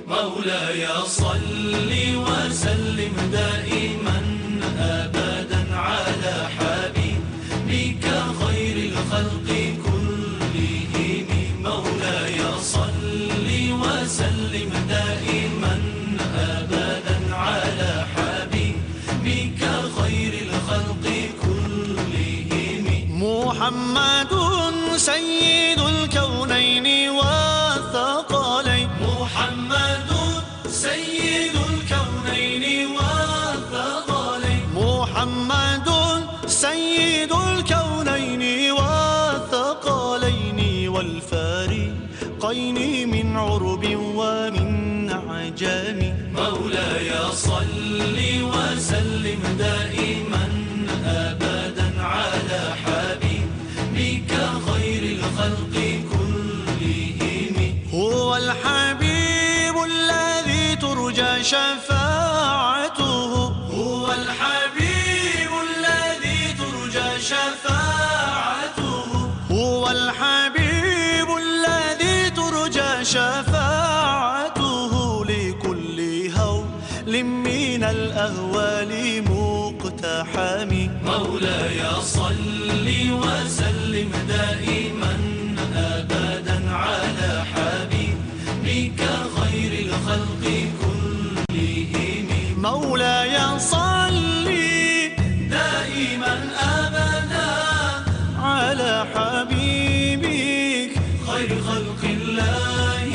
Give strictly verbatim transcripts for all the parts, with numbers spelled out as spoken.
مولاي صل وسلم دائما أبدا على حبيبك خير الخلق كلهم. مولاي صل وسلم دائما أبدا على حبيبك خير الخلق كلهم. محمد سيد الكونين والثقلين. محمد سيد الكونين والثقلين. محمد سيد الكونين والثقلين والفارقين من عرب ومن عجم. مولاي صل وسلم دائما أبدا على حبيبك خير الخلق كلهم. هو الحبيب الذي ترجى شفاعته. هو الحبيب الذي ترجى شفاعته. هو الحبيب الذي ترجى شفاعته لكل هول من الأهوال مقتحم. مولاي صل وسلم دائما أبدا على حبيبك خير الخلق كلهم. مولاي صل دائما أبدا على حبيبك خير خلق الله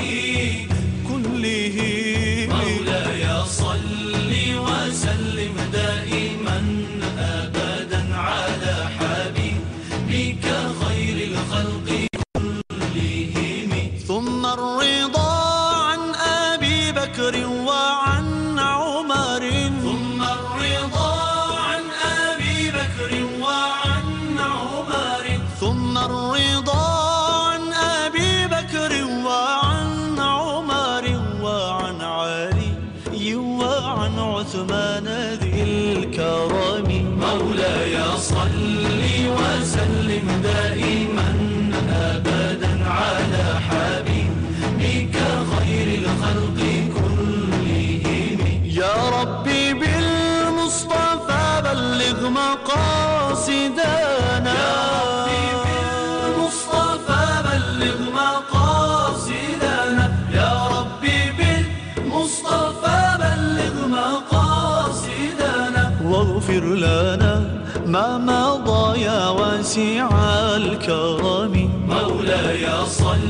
كلهم. مولاي صل وسلم دائما أبدا على حبيبك خير الخلق كلهم. ثم الرضا عن أبي بكر وعن عمر. ثم الرضا عن أبي بكر وعن عمر. ثم الرضا عن أبي بكر وعن عمر وعن علي وعن عثمان ذي الكرم. مولاي صل وسلم دائما أبدا على حبيبك خير الخلق كلهم. يا ربي بالمصطفى بلغ مقاصدنا. يا ربي بالمصطفى بلغ مقاصدنا. يا ربي بالمصطفى بلغ مقاصدنا. واغفر لنا ما مضى يا واسع الكرم. مولاي صل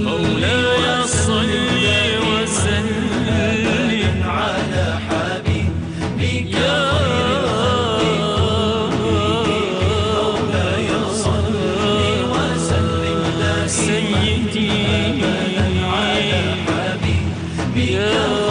وسلم على حبيبك خير الخلق كلهم. مولاي صل وسلم دائما أبدا على حبيبك